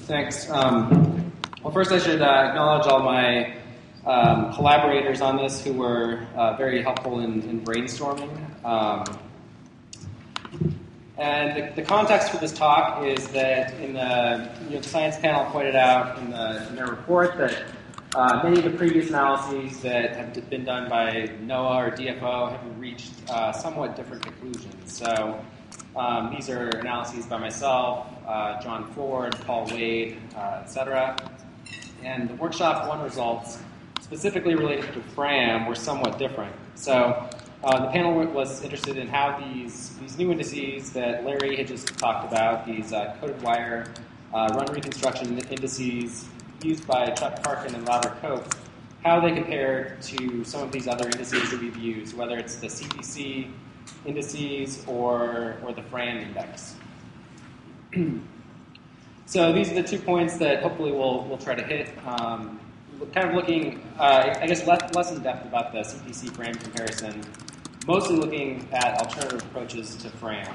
Thanks. Well, first I should acknowledge all my collaborators on this who were very helpful in brainstorming. And the context for this talk is that in the science panel pointed out in their report that many of the previous analyses that have been done by NOAA or DFO have reached somewhat different conclusions. So these are analyses by myself, John Ford, Paul Wade, etc. And the Workshop 1 results, specifically related to FRAM, were somewhat different. So the panel was interested in how these new indices that Larry had just talked about, these coded wire run reconstruction indices used by Chuck Parkin and Robert Cope, how they compare to some of these other indices that we've used, whether it's the CDC indices or the FRAM index. So these are the 2 points that hopefully we'll try to hit. Kind of looking, I guess, less in depth about the CDC-FRAM comparison, mostly looking at alternative approaches to FRAM.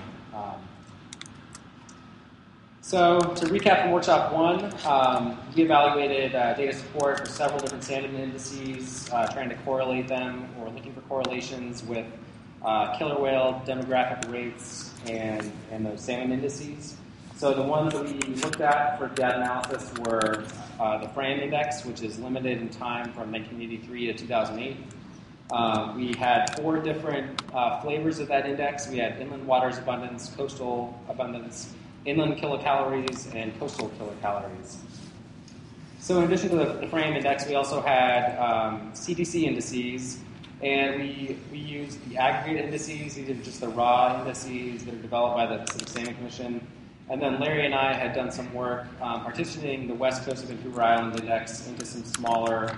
So to recap from Workshop 1, we evaluated data support for several different salmon indices, trying to correlate them or looking for correlations with killer whale demographic rates and those salmon indices. So the ones that we looked at for data analysis were the FRAM index, which is limited in time from 1983 to 2008. We had 4 different flavors of that index. We had inland waters abundance, coastal abundance, inland kilocalories, and coastal kilocalories. So in addition to the FRAM index, we also had CDC indices, and we used the aggregate indices. These are just the raw indices that are developed by the Pacific Salmon Commission. And then Larry and I had done some work partitioning the west coast of Vancouver Island index into some smaller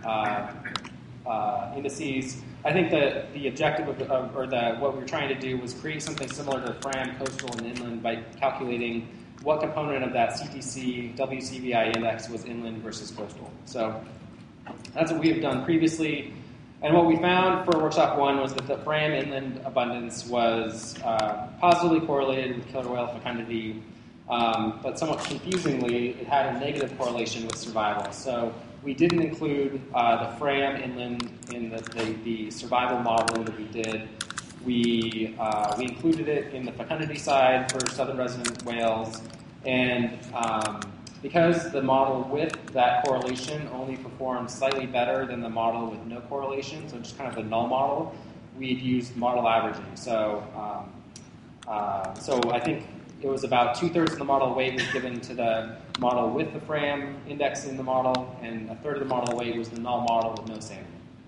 indices. I think the objective of what we were trying to do was create something similar to the FRAM, coastal, and inland by calculating what component of that CTC WCBI index was inland versus coastal. So that's what we have done previously. And what we found for Workshop 1 was that the FRAM inland abundance was positively correlated with killer whale fecundity, but somewhat confusingly, it had a negative correlation with survival. So we didn't include the FRAM inland in the survival modeling that we did. We included it in the fecundity side for southern resident whales, and because the model with that correlation only performed slightly better than the model with no correlation, so just kind of the null model, we've used model averaging. So I think it was about 2/3 of the model weight was given to the model with the FRAM index in the model, and 1/3 of the model weight was the null model with no salmon.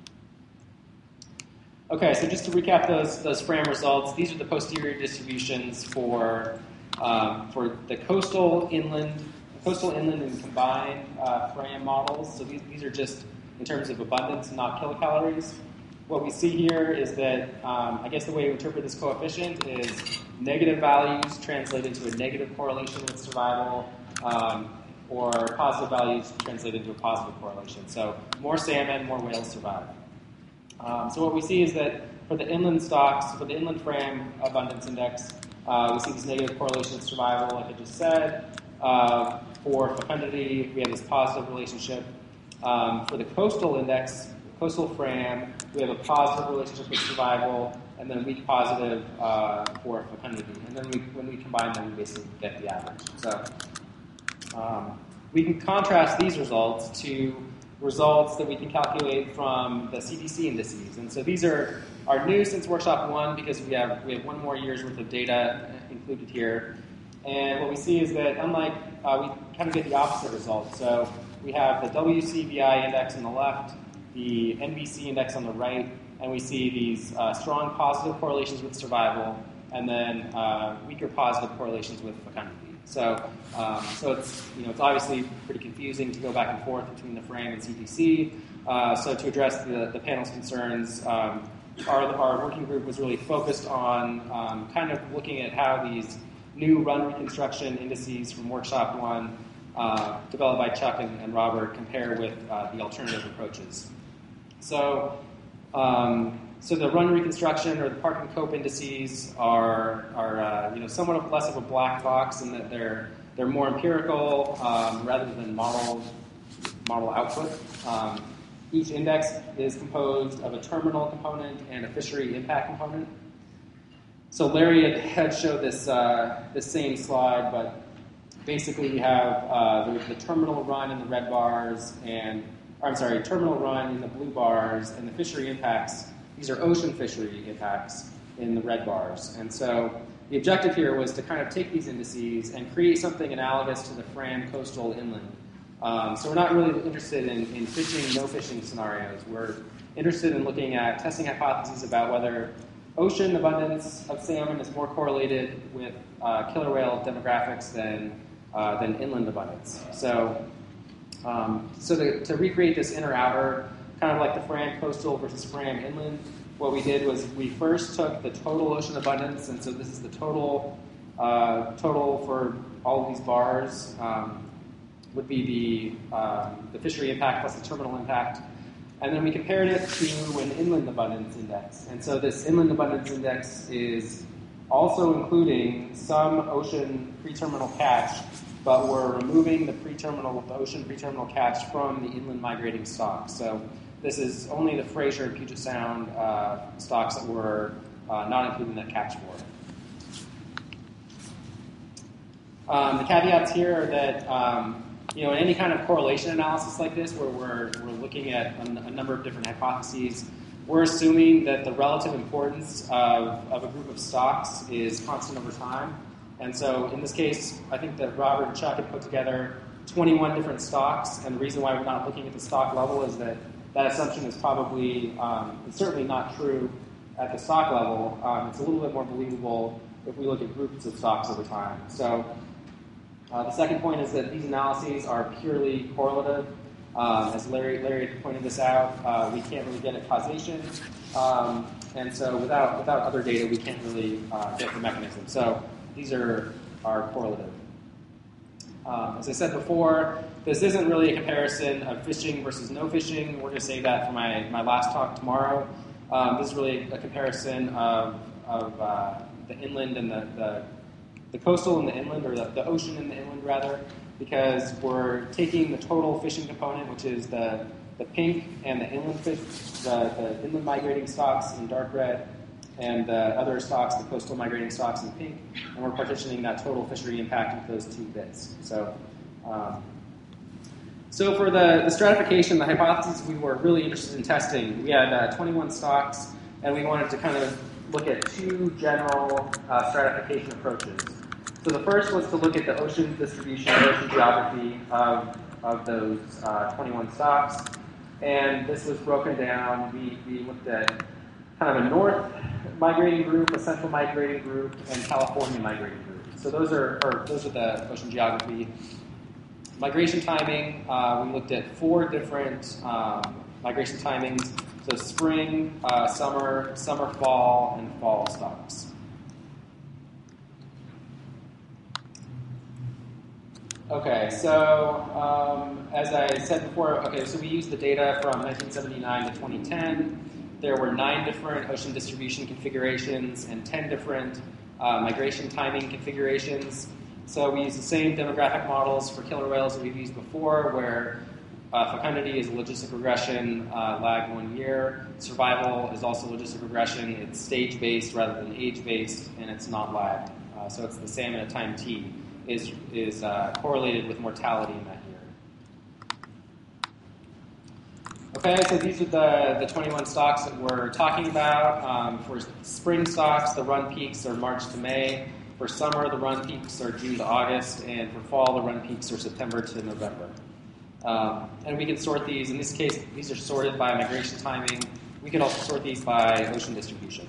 Okay, so just to recap those FRAM results, these are the posterior distributions for the coastal, inland, and combined FRAM models. So these are just in terms of abundance, not kilocalories. What we see here is that, I guess the way to interpret this coefficient is negative values translate into a negative correlation with survival, or positive values translate into a positive correlation. So more salmon, more whales survive. So what we see is that for the inland stocks, for the inland FRAM abundance index, we see this negative correlation with survival, like I just said. For fecundity, we have this positive relationship. For the coastal index, coastal FRAM, we have a positive relationship with survival, and then weak positive for fecundity. And then when we combine them, we basically get the average. So we can contrast these results to results that we can calculate from the CDC indices. And so these are new since Workshop 1 because we have 1 more year's worth of data included here. And what we see is that unlike, we kind of get the opposite result. So we have the WCBI index on the left, the NBC index on the right, and we see these strong positive correlations with survival, and then weaker positive correlations with fecundity. So it's obviously pretty confusing to go back and forth between the FRAM and CTC. So to address the panel's concerns, our working group was really focused on kind of looking at how these new run reconstruction indices from Workshop 1 developed by Chuck and Robert compare with the alternative approaches. So the run reconstruction or the Parkin-Cope indices are somewhat less of a black box in that they're they're more empirical rather than model output. Each index is composed of a terminal component and a fishery impact component. So Larry had showed this same slide, but basically we have the terminal run in the red bars, terminal run in the blue bars, and the fishery impacts. These are ocean fishery impacts in the red bars. And so the objective here was to kind of take these indices and create something analogous to the Fram coastal inland. So we're not really interested in fishing, no fishing scenarios. We're interested in looking at testing hypotheses about whether ocean abundance of salmon is more correlated with killer whale demographics than inland abundance. So to recreate this inner-outer, kind of like the Fram coastal versus Fram inland, what we did was we first took the total ocean abundance, and so this is the total for all of these bars. Would be the fishery impact plus the terminal impact. And then we compared it to an inland abundance index. And so this inland abundance index is also including some ocean pre-terminal catch, but we're removing the ocean pre-terminal catch from the inland migrating stocks. So this is only the Fraser and Puget Sound stocks that we're not including that catch for. The caveats here are that in any kind of correlation analysis like this, where we're looking at a number of different hypotheses, we're assuming that the relative importance of a group of stocks is constant over time. And so in this case, I think that Robert and Chuck had put together 21 different stocks, and the reason why we're not looking at the stock level is that assumption is probably, it's certainly not true at the stock level. It's a little bit more believable if we look at groups of stocks over time. So the second point is that these analyses are purely correlative. As Larry pointed this out, we can't really get at causation. And so without other data, we can't really get the mechanism. So these are correlative. As I said before, this isn't really a comparison of fishing versus no fishing. We're going to save that for my last talk tomorrow. This is really a comparison of the inland and the coastal and the inland, or the ocean and the inland rather, because we're taking the total fishing component, which is the pink, and the inland fish, the inland migrating stocks in dark red, and the other stocks, the coastal migrating stocks in pink, and we're partitioning that total fishery impact into those two bits. So for the stratification, the hypotheses we were really interested in testing, we had 21 stocks, and we wanted to kind of look at two general stratification approaches. So the first was to look at the ocean distribution, ocean geography of those 21 stocks. And this was broken down. We looked at kind of a north migrating group, a central migrating group, and California migrating group. So those are the ocean geography. Migration timing, we looked at 4 different migration timings. So spring, summer, fall, and fall stocks. Okay, so as I said before, so we used the data from 1979 to 2010. There were 9 different ocean distribution configurations and 10 different migration timing configurations. So we use the same demographic models for killer whales that we've used before, where fecundity is a logistic regression, lag 1 year. Survival is also logistic regression. It's stage-based rather than age-based, and it's not lagged. So it's the salmon at time t is correlated with mortality in that year. Okay, so these are the 21 stocks that we're talking about. For spring stocks, the run peaks are March to May. For summer, the run peaks are June to August. And for fall, the run peaks are September to November. And we can sort these. In this case, these are sorted by migration timing. We can also sort these by ocean distribution.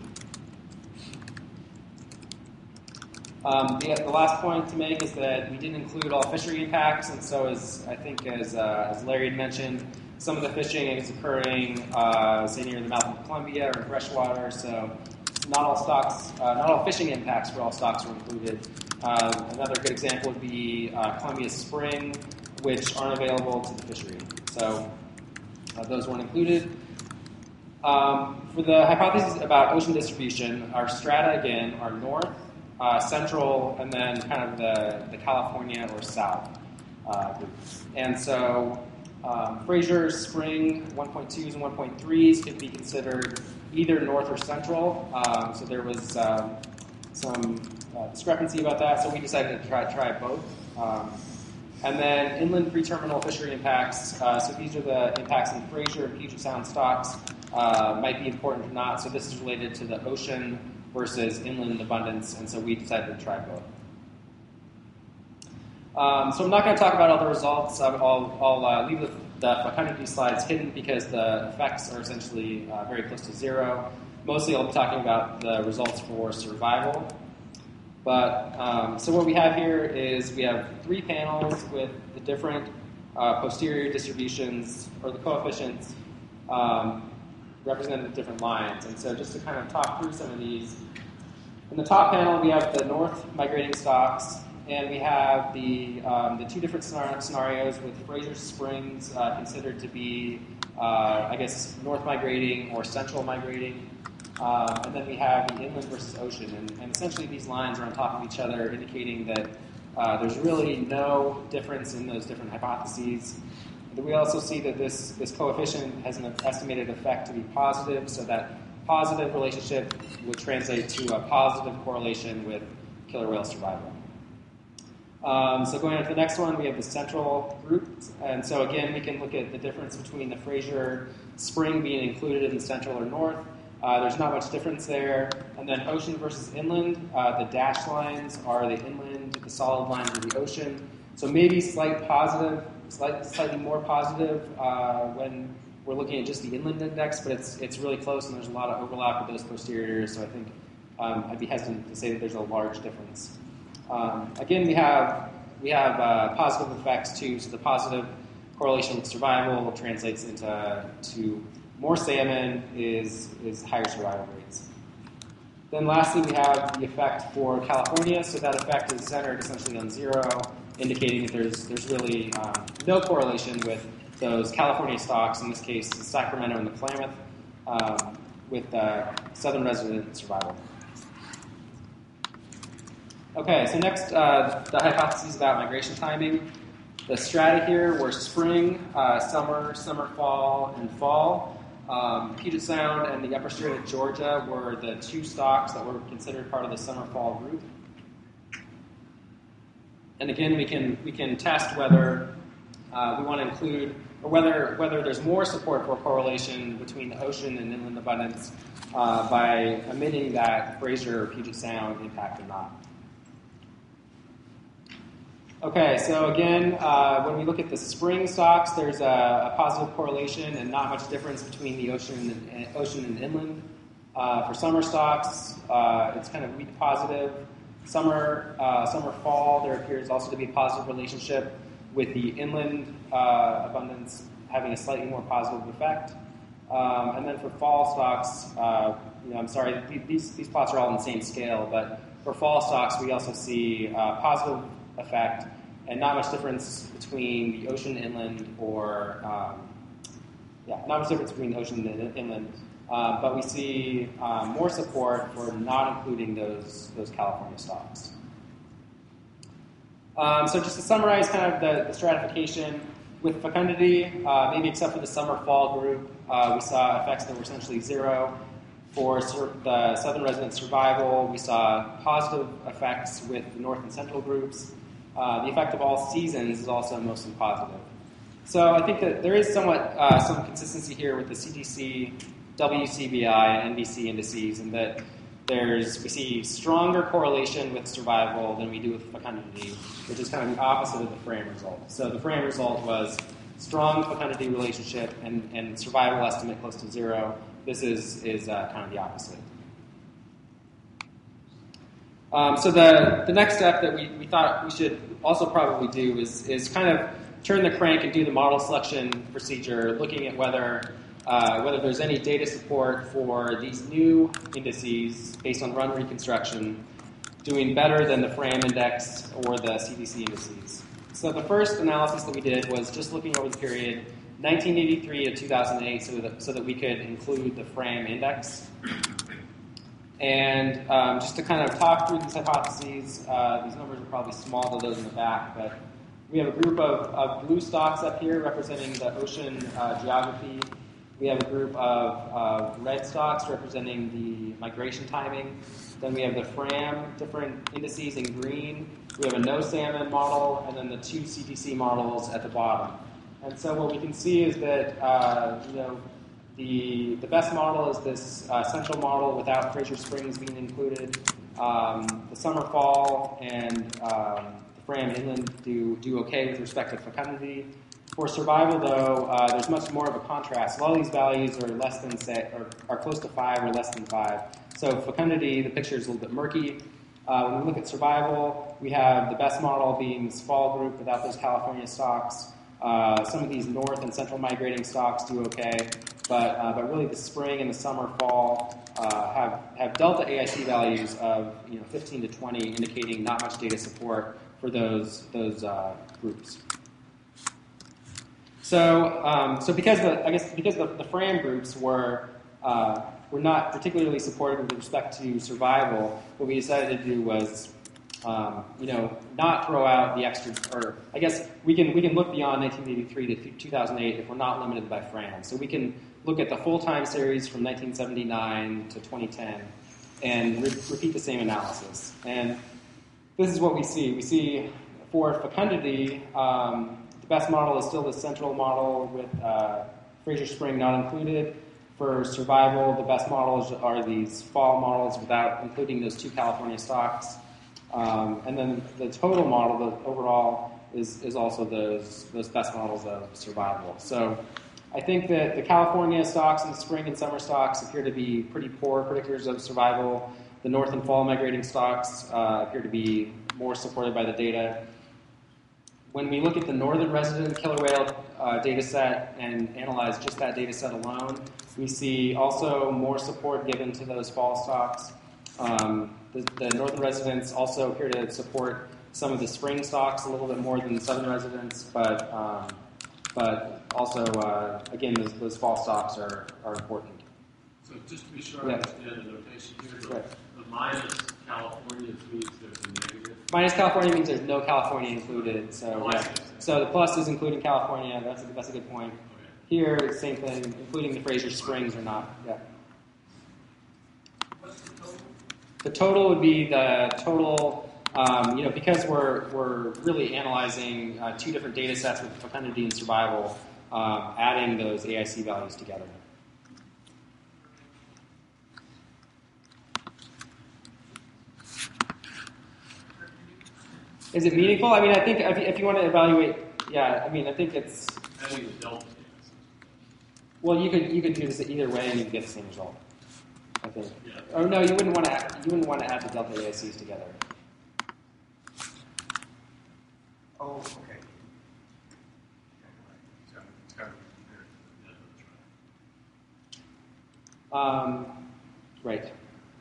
The last point to make is that we didn't include all fishery impacts, and so as Larry had mentioned, some of the fishing is occurring, say near the mouth of Columbia or in freshwater. So not all fishing impacts for all stocks are included. Another good example would be Columbia Spring, which aren't available to the fishery. So those weren't included. For the hypotheses about ocean distribution, our strata again are north, Central, and then kind of the California or South groups. And so Fraser Spring 1.2s and 1.3s could be considered either North or Central. So there was some discrepancy about that, so we decided to try both. And then inland pre-terminal fishery impacts. So these are the impacts in Fraser and Puget Sound stocks. Might be important or not. So this is related to the ocean versus inland abundance, and so we decided to try both. So I'm not going to talk about all the results. I'll leave the fecundity slides hidden because the effects are essentially very close to zero. Mostly I'll be talking about the results for survival. But so what we have here is we have 3 panels with the different posterior distributions, or the coefficients, represented with different lines. And so just to kind of talk through some of these, in the top panel we have the north migrating stocks, and we have the 2 different scenarios with Fraser Springs considered to be, I guess, north migrating or central migrating. And then we have the inland versus ocean. And essentially these lines are on top of each other, indicating that there's really no difference in those different hypotheses. We also see that this coefficient has an estimated effect to be positive, so that positive relationship would translate to a positive correlation with killer whale survival. So going on to the next one, we have the central group. And so again, we can look at the difference between the Fraser Spring being included in the central or north. There's not much difference there. And then ocean versus inland, the dashed lines are the inland, the solid lines are the ocean. So maybe slightly more positive when we're looking at just the inland index, but it's really close, and there's a lot of overlap with those posteriors. So I think I'd be hesitant to say that there's a large difference. Again, we have positive effects too. So the positive correlation with survival translates into more salmon is higher survival rates. Then lastly, we have the effect for California. So that effect is centered essentially on 0, indicating that there's really no correlation with those California stocks, in this case the Sacramento and the Klamath, with southern resident survival. Okay, so next, the hypotheses about migration timing. The strata here were spring, summer, fall, and fall. Puget Sound and the upper strait of Georgia were the 2 stocks that were considered part of the summer-fall group. And again, we can test whether we want to include, or whether there's more support for a correlation between the ocean and inland abundance by omitting that Fraser or Puget Sound impact or not. Okay, so again, when we look at the spring stocks, there's a positive correlation and not much difference between the ocean and inland. For summer stocks, it's kind of weak positive. Summer, fall, there appears also to be a positive relationship with the inland abundance having a slightly more positive effect. And then for fall stocks, I'm sorry, these plots are all on the same scale, but for fall stocks, we also see a positive effect and not much difference between the ocean and inland, or not much difference between the ocean and inland. But we see more support for not including those California stocks. So just to summarize kind of the stratification, with fecundity, maybe except for the summer-fall group, we saw effects that were essentially 0. For the southern resident survival, we saw positive effects with the north and central groups. The effect of all seasons is also mostly positive. So I think that there is somewhat some consistency here with the CDC, WCBI, and NBC indices, in that we see stronger correlation with survival than we do with fecundity, which is kind of the opposite of the Fram result. So the Fram result was strong fecundity relationship and survival estimate close to 0. This is kind of the opposite. So the next step that we thought we should also probably do is kind of turn the crank and do the model selection procedure, looking at whether there's any data support for these new indices based on run reconstruction doing better than the Fram index or the CDC indices. So the first analysis that we did was just looking over the period 1983 to 2008 so that we could include the Fram index. And just to kind of talk through these hypotheses, these numbers are probably small to those in the back, but we have a group of blue stocks up here representing the ocean geography. We have a group of red stocks representing the migration timing. Then we have the FRAM, different indices in green. We have a no salmon model, and then the two CTC models at the bottom. And so what we can see is that the best model is this central model without Fraser Springs being included. The summer, fall, and the FRAM inland do okay with respect to fecundity. For survival, though, there's much more of a contrast. A lot of these values are less than, or are close to 5 or less than 5. So fecundity, the picture is a little bit murky. When we look at survival, we have the best model being this fall group without those California stocks. Some of these north and central migrating stocks do okay, but really the spring and the summer, fall have delta AIC values of 15 to 20, indicating not much data support for those groups. So because the FRAM groups were not particularly supported with respect to survival, what we decided to do was not throw out the extra, or I guess we can look beyond 1983 to 2008 if we're not limited by FRAM. So we can look at the full-time series from 1979 to 2010 and repeat the same analysis. And this is what we see. We see for fecundity, the best model is still the central model with Fraser Spring not included. For survival, the best models are these fall models without including those two California stocks. And then the total model, the overall, is also those best models of survival. So I think that the California stocks and the spring and summer stocks appear to be pretty poor predictors of survival. The north and fall migrating stocks appear to be more supported by the data. When we look at the northern resident killer whale data set and analyze just that data set alone, we see also more support given to those fall stocks. The northern residents also appear to support some of the spring stocks a little bit more than the southern residents, but also, again, those fall stocks are important. So just to be sure I understand the notation here, the minus California means there's a negative? Minus California means there's no California included. So, so the plus is including California. That's a good point. Okay. Here, same thing, including the Fraser Springs or not. Yeah. What's the total? The total would be the total, because we're really analyzing two different data sets with fecundity and survival, adding those AIC values together. Is it meaningful? I mean, I think if you want to evaluate, I think it's. Adding the delta. Well, you could do this either way, and you get the same result. I think. Yeah. Oh no, you wouldn't want to add the delta AICs together. Oh, okay. Right.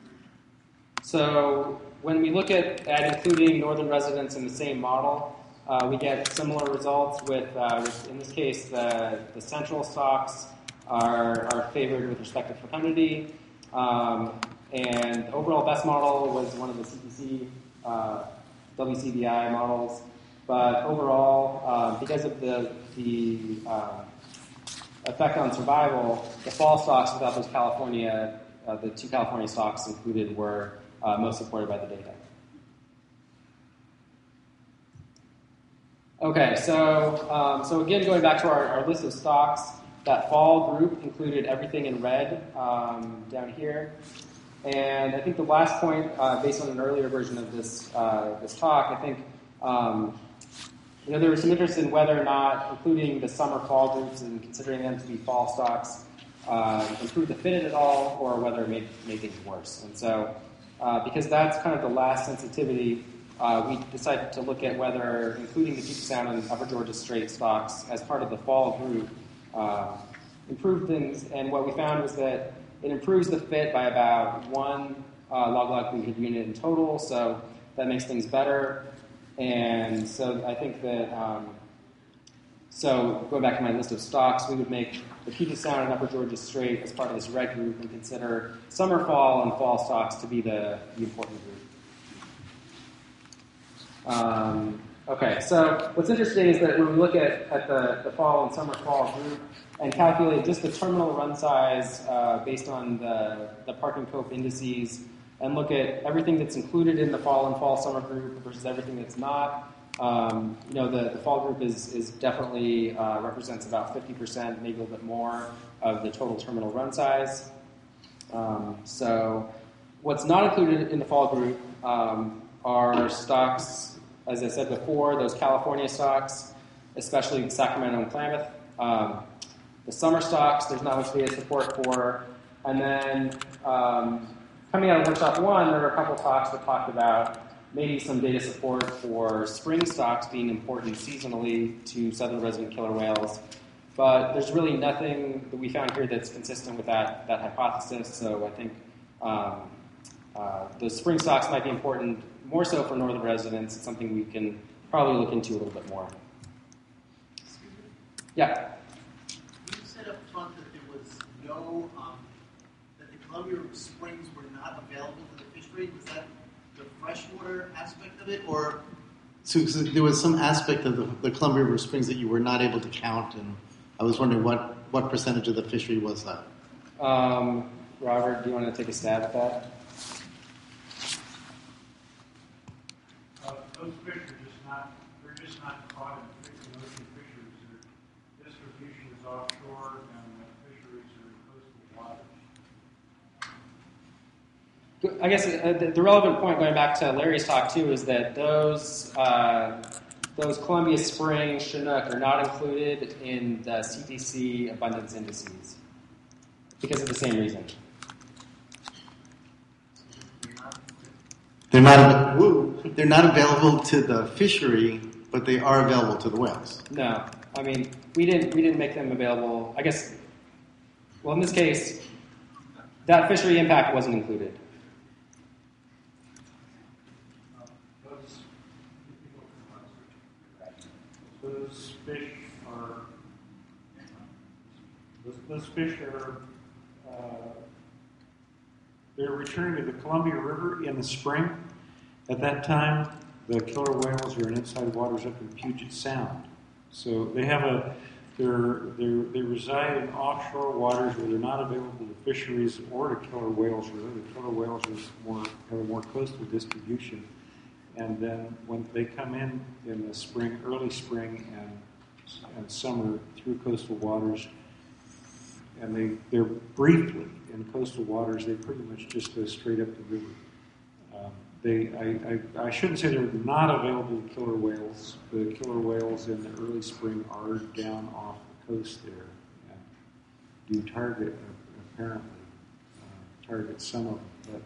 So when we look at including northern residents in the same model, we get similar results with in this case, the central stocks are favored with respect to fecundity. And the overall best model was one of the CTC WCBI models. But overall, because of the effect on survival, the fall stocks without those California, the two California stocks included were most supported by the data. Okay, so again, going back to our list of stocks, that fall group included everything in red down here. And I think the last point, based on an earlier version of this talk, I think there was some interest in whether or not including the summer-fall groups and considering them to be fall stocks improved the fit at all, or whether it made things worse. And so, because that's kind of the last sensitivity, we decided to look at whether including the Puget Sound and Upper Georgia Strait stocks as part of the fall group improved things. And what we found was that it improves the fit by about 1 log likelihood unit in total, so that makes things better. And so I think that So going back to my list of stocks, we would make the Puget Sound and Upper Georgia Strait as part of this red group and consider summer, fall, and fall stocks to be the important group. Okay, so what's interesting is that when we look at the fall and summer fall group and calculate just the terminal run size based on the Park and Cope indices and look at everything that's included in the fall and fall summer group versus everything that's not, the fall group is definitely represents about 50%, maybe a little bit more of the total terminal run size. So what's not included in the fall group are stocks, as I said before, those California stocks, especially Sacramento and Klamath. The summer stocks, there's not much data support for. And then coming out of Workshop 1, there were a couple talks that talked about maybe some data support for spring stocks being important seasonally to southern resident killer whales. But there's really nothing that we found here that's consistent with that hypothesis. So I think the spring stocks might be important more so for northern residents. It's something we can probably look into a little bit more. Yeah? You said up front that there was no, that the Columbia Springs were not available to the fishery. Was that the freshwater aspect of it, or? So there was some aspect of the Columbia River Springs that you were not able to count, and I was wondering what percentage of the fishery was that? Robert, do you want to take a stab at that? Those fish are just not caught in ocean fisheries. Their distribution is offshore, and the fisheries are in coastal waters. I guess the relevant point, going back to Larry's talk too, is that those Columbia Spring Chinook are not included in the CDC abundance indices because of the same reason. They're not available to the fishery, but they are available to the whales. No, I mean we didn't make them available. I guess, well, in this case, that fishery impact wasn't included. Those fish are they're returning to the Columbia River in the spring. At that time, the killer whales are in inside waters up in Puget Sound. So they have they reside in offshore waters where they're not available to fisheries or to killer whales. Really, the killer whales have a more coastal distribution. And then when they come in the spring, early spring and summer through coastal waters, and they're briefly in coastal waters, they pretty much just go straight up the river. I shouldn't say they're not available to killer whales. The killer whales in the early spring are down off the coast there and do apparently target some of them. But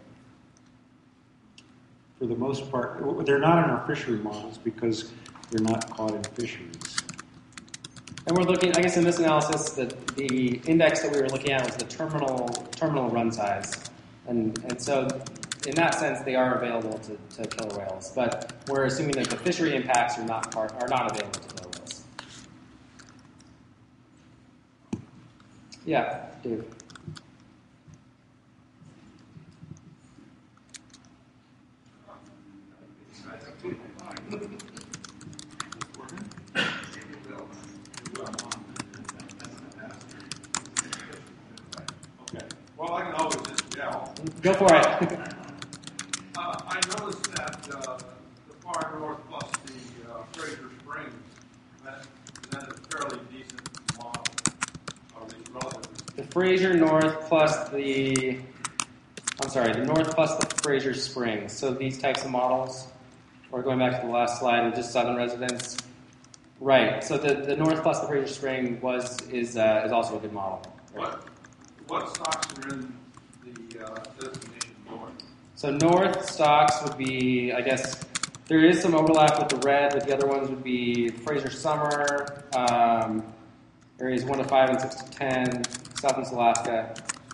for the most part, they're not in our fishery models because they're not caught in fisheries. And we're looking, I guess in this analysis, the index that we were looking at was the terminal run size. And so in that sense, they are available to killer whales. But we're assuming that the fishery impacts are not available to killer whales. Yeah, Dave. Well, I can always just yell. Go for it. I noticed that the far north plus the Fraser Springs, that's a fairly decent model, or at least relatively. The Fraser North plus the North plus the Fraser Springs. So these types of models, or going back to the last slide with just southern residents. Right. So the North plus the Fraser Spring is also a good model. Right? What stocks are in the designation north? So north stocks would be, I guess, there is some overlap with the red, but the other ones would be Fraser Summer, areas 1 to 5 and 6 to 10, Southeast Alaska.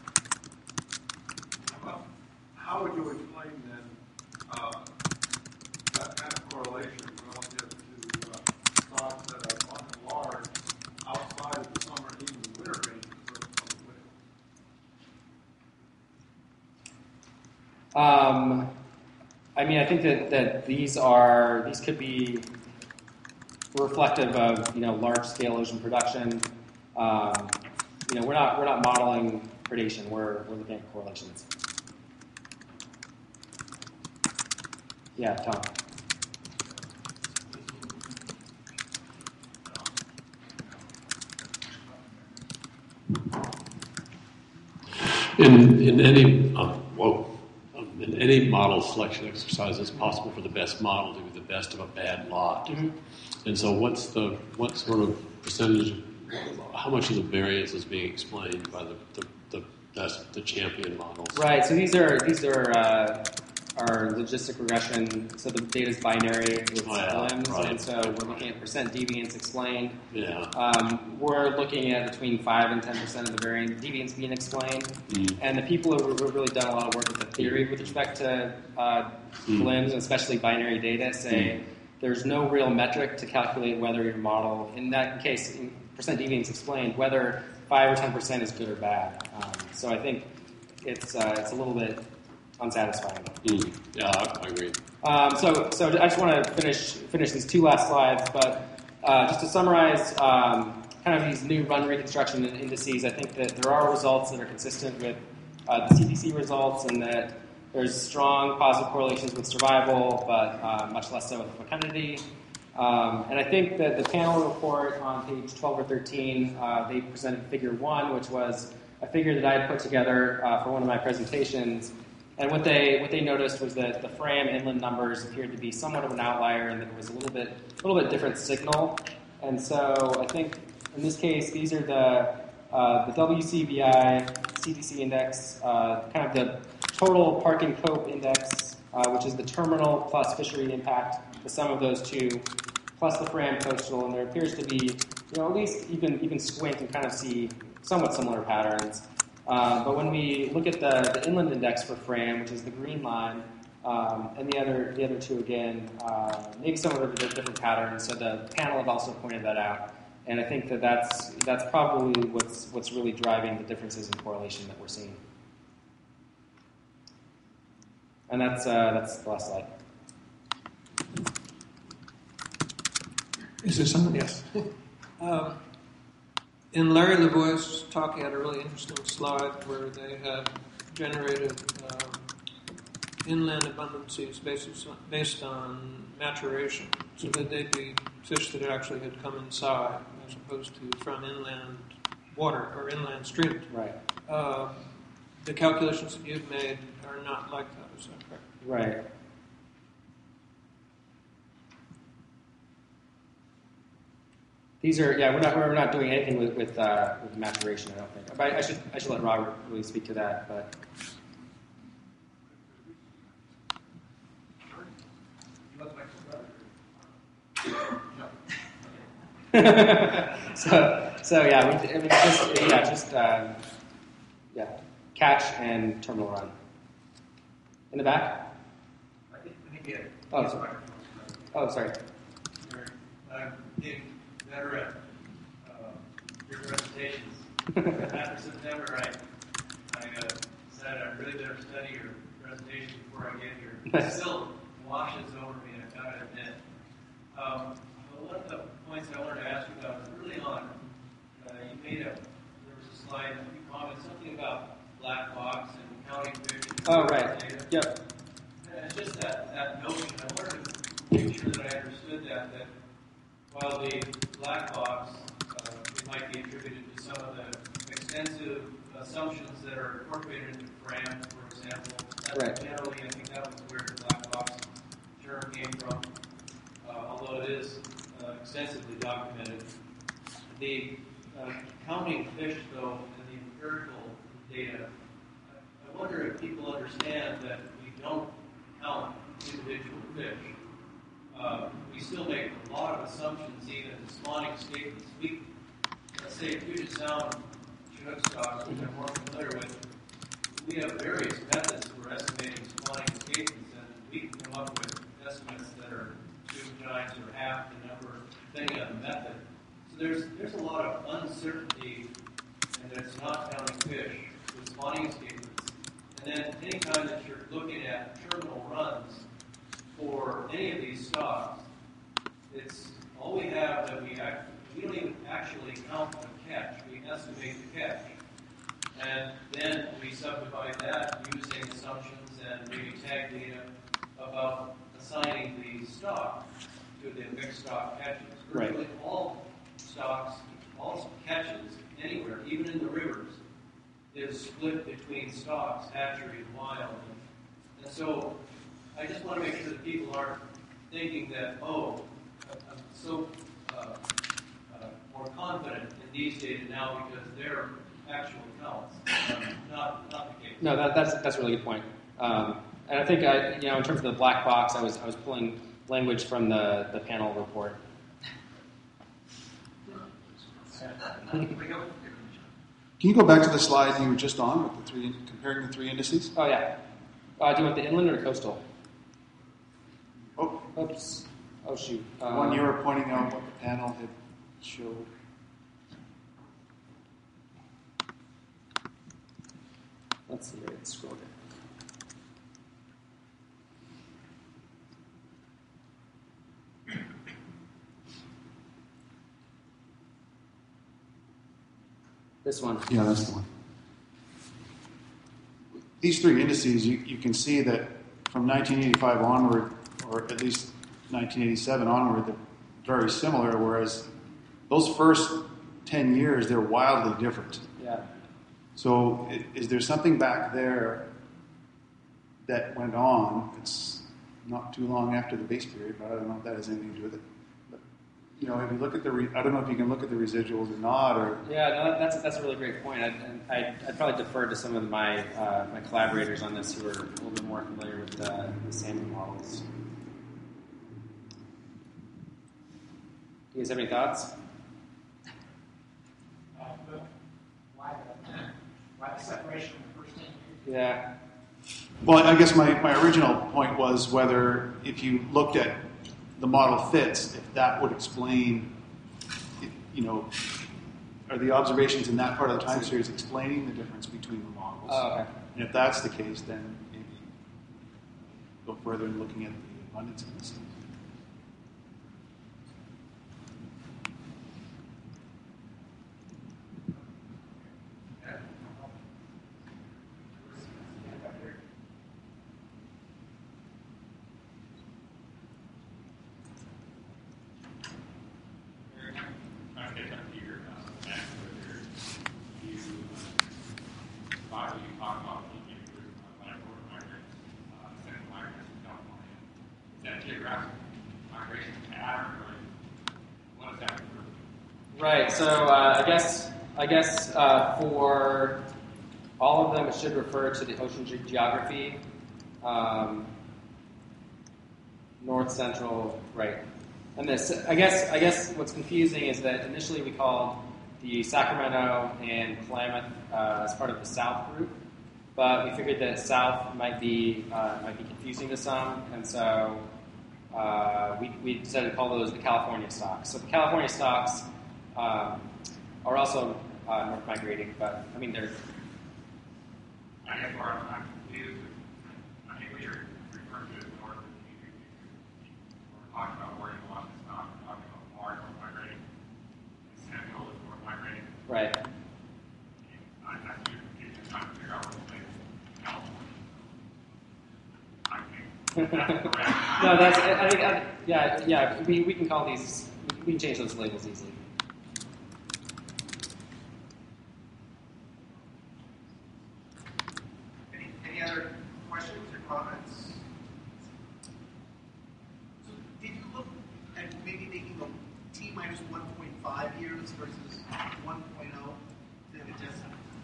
How would you explain then that kind of correlation relative to stocks that are on the large I mean, I think that these could be reflective of large scale ocean production. We're not modeling predation. We're looking at correlations. Yeah, Tom. In any model selection exercise, it's possible for the best model to be the best of a bad lot. Mm-hmm. And so, what sort of percentage? How much of the variance is being explained by the champion models? Right. So these are our logistic regression. So the data is binary with limbs, right. And so we're looking at percent deviance explained. Yeah. We're looking at between 5 and 10% of the deviance being explained. And the people who have really done a lot of work with the theory with respect to limbs, especially binary data, say there's no real metric to calculate whether your model, in that case, percent deviance explained, whether 5 or 10% is good or bad. So I think it's a little bit unsatisfying. Yeah, I agree. So I just want to finish these two last slides, but just to summarize kind of these new run reconstruction indices, I think that there are results that are consistent with the CDC results, and that there's strong positive correlations with survival, but much less so with fecundity. And I think that the panel report on page 12 or 13, they presented figure 1, which was a figure that I had put together for one of my presentations. And what they noticed was that the Fram inland numbers appeared to be somewhat of an outlier, and that it was a little bit different signal. And so I think in this case, these are the WCBI CDC index, kind of the total Park and Cope index, which is the terminal plus fishery impact, the sum of those two, plus the Fram coastal, and there appears to be, at least even squint and kind of see somewhat similar patterns. But when we look at the inland index for Fram, which is the green line, and the other two again, maybe some of the different patterns. So the panel have also pointed that out, and I think that's probably what's really driving the differences in correlation that we're seeing. And that's the last slide. Is there someone? Yes. In Larry Lavoie's talk, he had a really interesting slide where they had generated inland abundances based on maturation, so that they'd be fish that actually had come inside as opposed to from inland water or inland streams. Right. The calculations that you've made are not like that, is that correct? Right. These are we're not doing anything with maturation, I don't think. But I should let Robert really speak to that. But catch and terminal run. In the back? I think yeah. Oh, sorry. Getting better at your presentations. After September, I decided I'd really better study your presentation before I get here. It still washes over me, I've got to admit. But one of the points I wanted to ask you about is early on, there was a slide, you commented something about black box and counting fish. Oh, right. Data. Yep. And it's just that notion. I wanted to make sure that I understood that while the black box it might be attributed to some of the extensive assumptions that are incorporated into Fram, for example. Right. Generally, I think that was where the black box term came from, although it is extensively documented. The counting fish, though, and the empirical data, I wonder if people understand that we don't count individual fish. We still make a lot of assumptions, even in spawning statements. Let's say Puget Sound Chinook stocks, which I'm more familiar with, we have various methods for estimating spawning statements, and we can come up with estimates that are 2 times or half the number, depending on the method. So there's a lot of uncertainty, and it's not counting fish with spawning statements. And then anytime that you're looking at terminal runs for any of these stocks, it's all we have that we don't even actually count the catch. We estimate the catch. And then we subdivide that using assumptions and maybe tag data about assigning the stock to the mixed stock catches. Right. Virtually all stocks, all catches anywhere, even in the rivers, is split between stocks, hatchery and wild. And so I just want to make sure that people aren't thinking that, oh, I'm so more confident in these data now because they're actual counts. Not the case. No, that's a really good point. And I think in terms of the black box, I was pulling language from the panel report. Can you go back to the slide you were just on with the three, comparing the three indices? Oh yeah. Do you want the inland or coastal? Oh, Oops. Oh shoot. the one you were pointing out what the panel had showed. Let's see. Let's scroll down. This one. Yeah, that's the one. These three indices, you can see that from 1985 onward, or at least 1987 onward, they're very similar, whereas those first 10 years, they're wildly different. Yeah. So is there something back there that went on? It's not too long after the base period, but I don't know if that has anything to do with it. But, if you look at I don't know if you can look at the residuals or not, or... Yeah, no, that's a really great point. I'd probably defer to some of my my collaborators on this who are a little bit more familiar with the salmon models. Do you guys have any thoughts? Why the separation in the first 10 years? Yeah. Well, I guess my original point was whether if you looked at the model fits, if that would explain, are the observations in that part of the time series explaining the difference between the models? Oh, okay. And if that's the case, then maybe go further in looking at the abundance indices. Right. So I guess for all of them, it should refer to the ocean geography, north central, right. And this, I guess what's confusing is that initially we called the Sacramento and Klamath as part of the South group, but we figured that South might be confusing to some, and so we decided to call those the California stocks. So the California stocks are also north migrating, but I mean they're. I guess where I'm confused. I think we were referring to as north of the we're talking about where you want this stock. We're talking about far north migrating. Central is north migrating. Right. I'm just trying to figure out what to say. I think that's correct. No, that's. I think. Yeah. We can call these. We can change those labels easily. Any other questions or comments? So did you look at maybe making the T minus 1.5 years versus 1.0 to adjust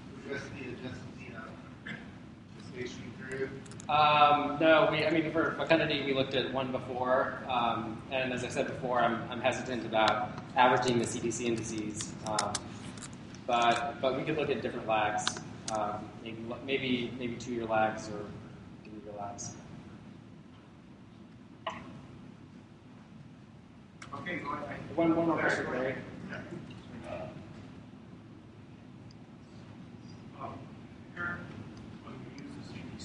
the gestation period? No, for fecundity, we looked at one before, and as I said before, I'm hesitant about averaging the CDC indices, but we could look at different lags, maybe 2-year lags or 3-year lags. Okay, go ahead. One more question, Larry. When we use the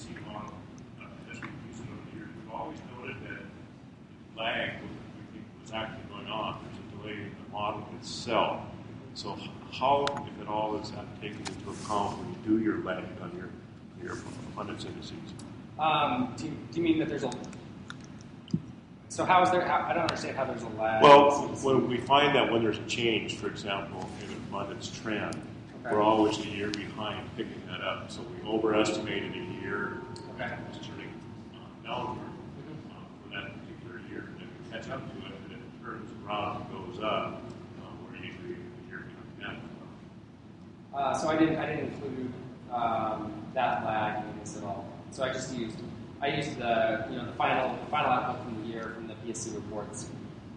model itself. So how, if at all, is that taken into account when you do your lag on your abundance indices? Do you mean that there's a... So how is there... I don't understand how there's a lag. Well, when we find that when there's a change, for example, in abundance trend, we're always a year behind picking that up. So we overestimated a year, it's turning downward for that particular year. And if we catch up to it and it turns around and goes up, we're usually a year behind that. So I didn't include that lag in this at all. So I used the final outlook from the year from the PSC reports.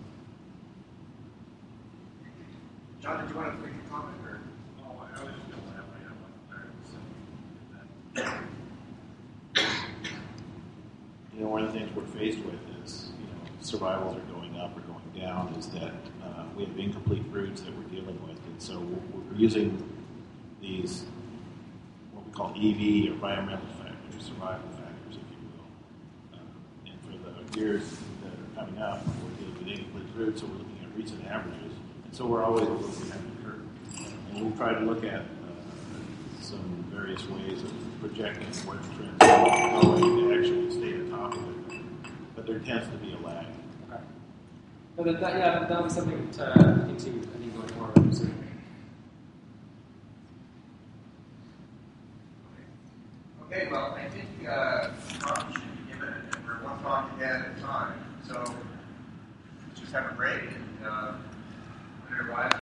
John, did you want to make a comment? Or? Oh, I was just going to have one of the things we're faced with is, survivals are going up or going down, is that we have incomplete fruits that we're dealing with. And so we're using these, what we call EV or environmental factors, survival factors, if you will. And for the years that are coming up, we're dealing with incomplete fruits, so we're looking at recent averages. And so we're always a little behind the curve. And we've tried to look at some various ways of projecting where the trends are going to actually stay atop of it. But there tends to be a lag. Okay. But that'll be something to look into, I think, going forward. So. Okay, well, I think probably should be given it for one talk ahead at a time. So just have a break and when it arrives.